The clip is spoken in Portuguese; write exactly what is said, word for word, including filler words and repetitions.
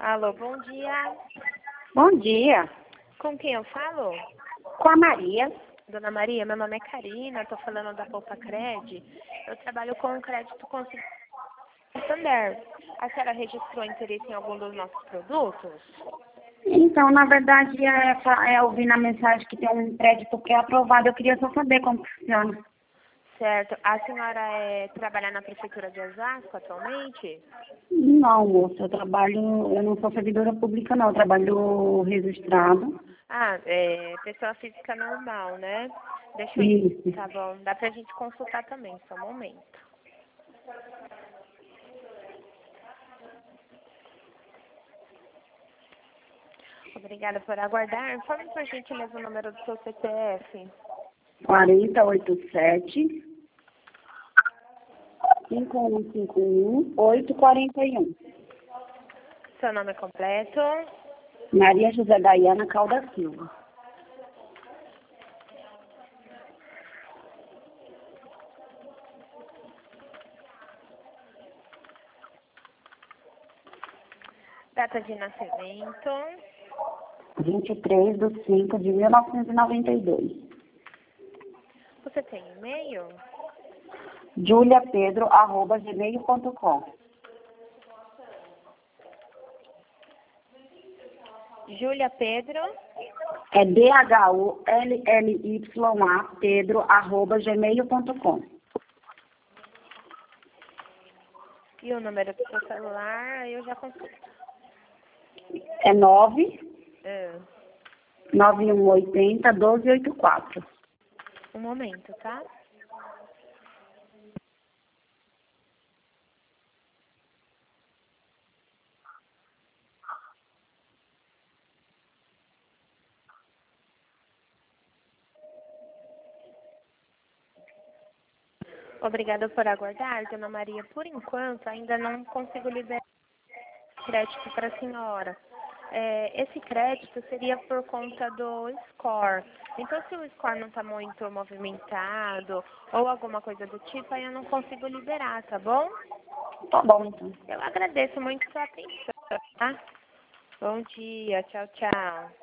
Alô, bom dia. Bom dia. Com quem eu falo? Com a Maria. Dona Maria, meu nome é Karina, estou falando da Poupa Cred. Eu trabalho com crédito com Santander. A senhora registrou interesse em algum dos nossos produtos? Então, na verdade, é, fa- é, eu vi na mensagem que tem um crédito pré-aprovado. Eu queria só saber como funciona. Certo. A senhora é, trabalha na Prefeitura de Osasco atualmente? Não, moça, eu trabalho, eu não sou servidora pública, não. Eu trabalho registrado. Ah, é pessoa física normal, né? Deixa eu... Isso. Tá bom. Dá pra gente consultar também, só um momento. Obrigada por aguardar. Informe por gentileza o número do seu C P F. quarenta, oitenta e sete, cinquenta e um cinquenta e um, oitocentos e quarenta e um. Seu nome completo. Maria José Daiana Calda Silva. Data de nascimento. vinte e três de cinco de mil novecentos e noventa e dois. Você tem e-mail? juliapedro arroba gmail ponto com. Júlia Pedro. É D H U L L Y A Pedro arroba gmail ponto com. E o número do seu celular, aí eu já consulto. É nove É, nove um oito zero, doze oitenta e quatro. um momento, tá? Obrigada por aguardar, Dona Maria. Por enquanto, ainda não consigo liberar crédito para a senhora. É, esse crédito seria por conta do score. Então, se o score não está muito movimentado ou alguma coisa do tipo, aí eu não consigo liberar, tá bom? Tá bom, então. Eu agradeço muito sua atenção, tá? Bom dia, tchau, tchau.